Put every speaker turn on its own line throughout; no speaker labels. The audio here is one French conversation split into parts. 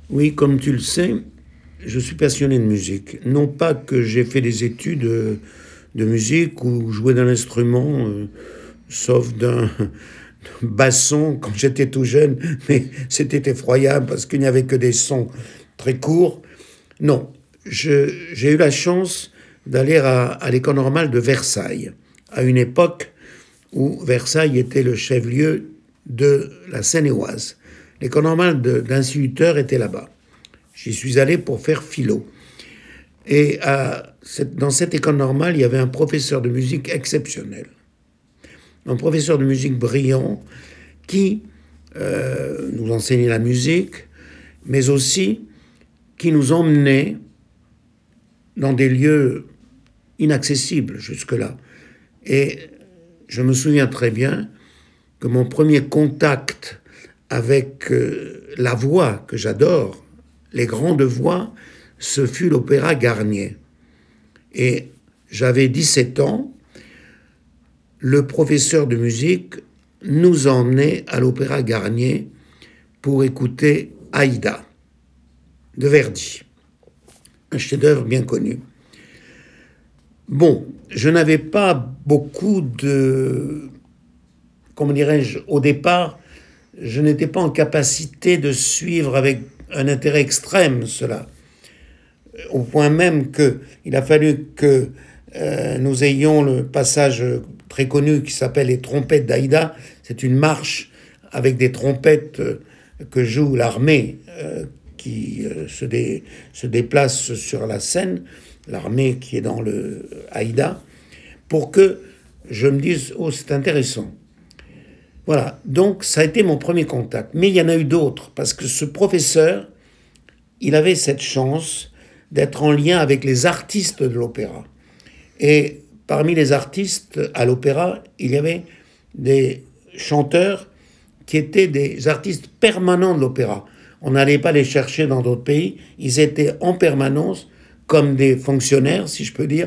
Oui, comme tu le sais, je suis passionné de musique. Non pas que j'ai fait des études de musique ou joué d'un instrument, sauf d'un basson quand j'étais tout jeune, mais c'était effroyable parce qu'il n'y avait que des sons très courts. Non, j'ai eu la chance d'aller à l'école normale de Versailles, à une époque où Versailles était le chef-lieu de la Seine-et-Oise. L'école normale d'instituteurs était là-bas. J'y suis allé pour faire philo. Et dans cette école normale, il y avait un professeur de musique exceptionnel. Un professeur de musique brillant qui nous enseignait la musique, mais aussi qui nous emmenait dans des lieux inaccessibles jusque-là. Et je me souviens très bien que mon premier contact avec la voix que j'adore, les grandes voix, ce fut l'opéra Garnier. Et j'avais 17 ans, le professeur de musique nous emmenait à l'opéra Garnier pour écouter Aïda de Verdi, un chef-d'œuvre bien connu. Bon, je n'avais pas beaucoup de... Comment dirais-je, au départ, je n'étais pas en capacité de suivre avec un intérêt extrême cela. Au point même qu'il a fallu que nous ayons le passage très connu qui s'appelle les trompettes d'Aïda. C'est une marche avec des trompettes que joue l'armée qui se déplace sur la scène, l'armée qui est dans le Aïda, pour que je me dise « Oh, c'est intéressant ». Voilà, donc ça a été mon premier contact. Mais il y en a eu d'autres, parce que ce professeur, il avait cette chance d'être en lien avec les artistes de l'opéra. Et parmi les artistes à l'opéra, il y avait des chanteurs qui étaient des artistes permanents de l'opéra. On n'allait pas les chercher dans d'autres pays, ils étaient en permanence comme des fonctionnaires, si je peux dire,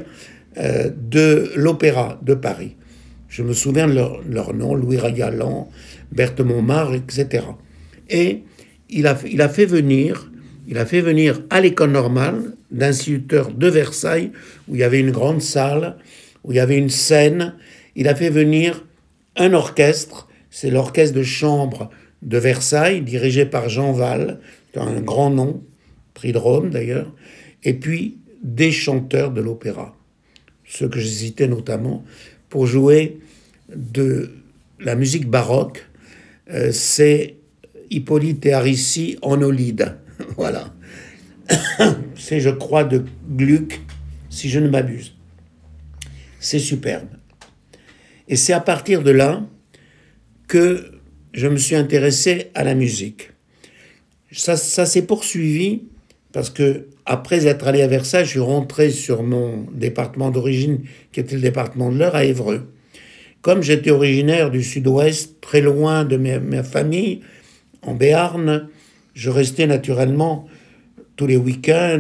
de l'opéra de Paris. Je me souviens de leur nom, Louis Ragalan, Berthe Montmartre, etc. Et il a fait venir à l'école normale d'instituteurs de Versailles, où il y avait une grande salle, où il y avait une scène. Il a fait venir un orchestre, c'est l'orchestre de chambre de Versailles, dirigé par Jean Val, un grand nom, prix de Rome d'ailleurs, et puis des chanteurs de l'opéra, ceux que j'ai cités notamment, pour jouer de la musique baroque. C'est Hippolyte et Aricie en Aulide. Voilà. C'est, je crois, de Gluck, si je ne m'abuse. C'est superbe. Et c'est à partir de là que je me suis intéressé à la musique. Ça s'est poursuivi parce que, après être allé à Versailles, je suis rentré sur mon département d'origine, qui était le département de l'Eure, à Évreux. Comme j'étais originaire du sud-ouest, très loin de ma famille, en Béarn, je restais naturellement tous les week-ends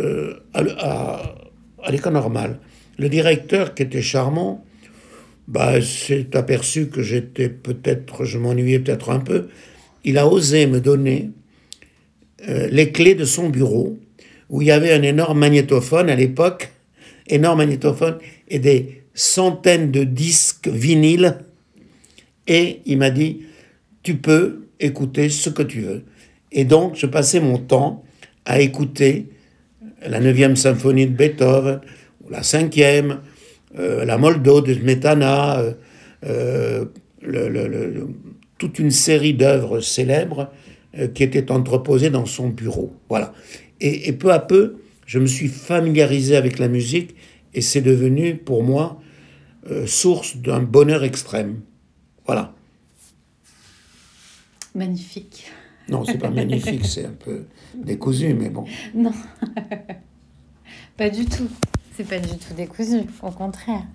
à l'école normale. Le directeur, qui était charmant, s'est aperçu que je m'ennuyais peut-être un peu. Il a osé me donner les clés de son bureau, où il y avait un énorme magnétophone à l'époque, énorme magnétophone, et des centaines de disques vinyles. Et il m'a dit, tu peux écouter ce que tu veux. Et donc, je passais mon temps à écouter la 9e symphonie de Beethoven, ou la 5e, la Moldo de Smetana, toute une série d'œuvres célèbres qui étaient entreposées dans son bureau. Voilà. Et peu à peu, je me suis familiarisé avec la musique et c'est devenu pour moi source d'un bonheur extrême. Voilà.
Magnifique.
Non, c'est pas magnifique, c'est un peu décousu, mais bon.
Non, pas du tout. C'est pas du tout décousu, au contraire.